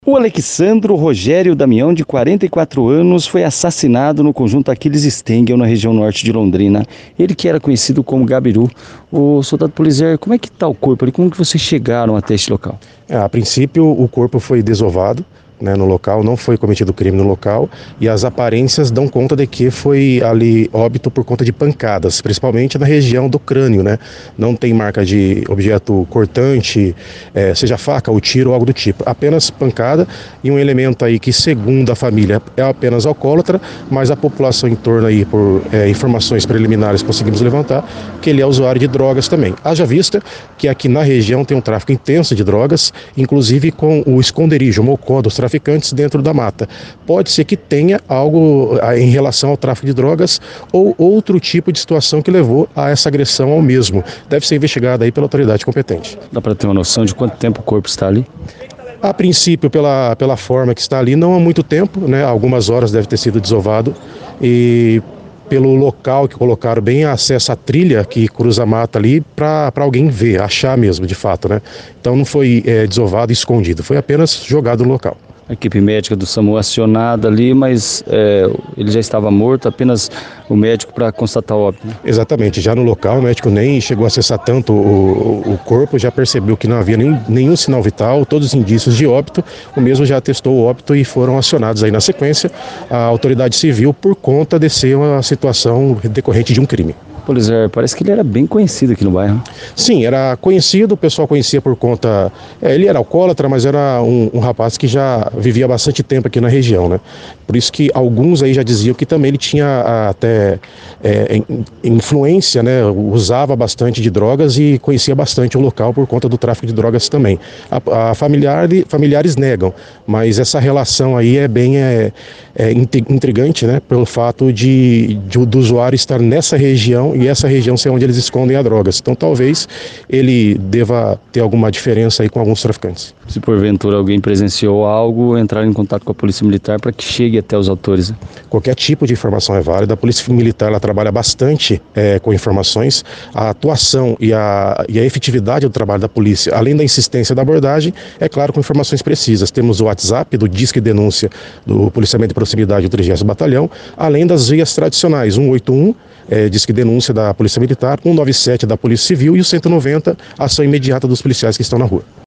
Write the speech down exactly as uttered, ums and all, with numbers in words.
O Alexandro Rogério Damião, de quarenta e quatro anos, foi assassinado no conjunto Aquiles Stengel, na região norte de Londrina. Ele que era conhecido como Gabiru. O soldado Polizer, como é que está o corpo ali? Como que vocês chegaram até este local? É, a princípio, o corpo foi desovado, né, no local, não foi cometido crime no local, e as aparências dão conta de que foi ali óbito por conta de pancadas, principalmente na região do crânio, né? Não tem marca de objeto cortante, é, seja faca ou tiro ou algo do tipo, apenas pancada e um elemento aí que, segundo a família, é apenas alcoólatra, mas a população em torno aí, por é, informações preliminares conseguimos levantar, que ele é usuário de drogas também. Haja vista que aqui na região tem um tráfico intenso de drogas, inclusive com o esconderijo, o mocó dos traficantes, traficantes dentro da mata. Pode ser que tenha algo em relação ao tráfico de drogas ou outro tipo de situação que levou a essa agressão ao mesmo. Deve ser investigada aí pela autoridade competente. Dá para ter uma noção de quanto tempo o corpo está ali? A princípio, pela, pela forma que está ali, não há muito tempo, né? Algumas horas deve ter sido desovado e pelo local que colocaram bem acesso à trilha que cruza a mata ali para alguém ver, achar mesmo, de fato, né? Então não foi é, desovado e escondido, foi apenas jogado no local. A equipe médica do SAMU acionada ali, mas é, ele já estava morto, apenas o médico para constatar o óbito. Exatamente, já no local o médico nem chegou a acessar tanto o, o corpo, já percebeu que não havia nem, nenhum sinal vital, todos os indícios de óbito, o mesmo já atestou o óbito e foram acionados aí na sequência a autoridade civil por conta de ser uma situação decorrente de um crime. Polizer, parece que ele era bem conhecido aqui no bairro. Sim, era conhecido, o pessoal conhecia por conta... É, ele era alcoólatra, mas era um, um rapaz que já vivia bastante tempo aqui na região, né? Por isso que alguns aí já diziam que também ele tinha até é, influência, né? Usava bastante de drogas e conhecia bastante o local por conta do tráfico de drogas também. A, a familiar, familiares negam, mas essa relação aí é bem é, é intrigante, né? Pelo fato de, de do usuário estar nessa região e essa região ser onde eles escondem as drogas. Então talvez ele deva ter alguma diferença aí com alguns traficantes. Se porventura alguém presenciou algo, entrar em contato com a Polícia Militar para que chegue até os autores. Qualquer tipo de informação é válida. A Polícia Militar ela trabalha bastante é, com informações. A atuação e a, e a efetividade do trabalho da polícia, além da insistência da abordagem, é claro, com informações precisas. Temos o WhatsApp do Disque Denúncia do Policiamento de Proximidade do trigésimo Batalhão, além das vias tradicionais, um oito um, é, Disque Denúncia da Polícia Militar, um nove sete da Polícia Civil e o cento e noventa, ação imediata dos policiais que estão na rua.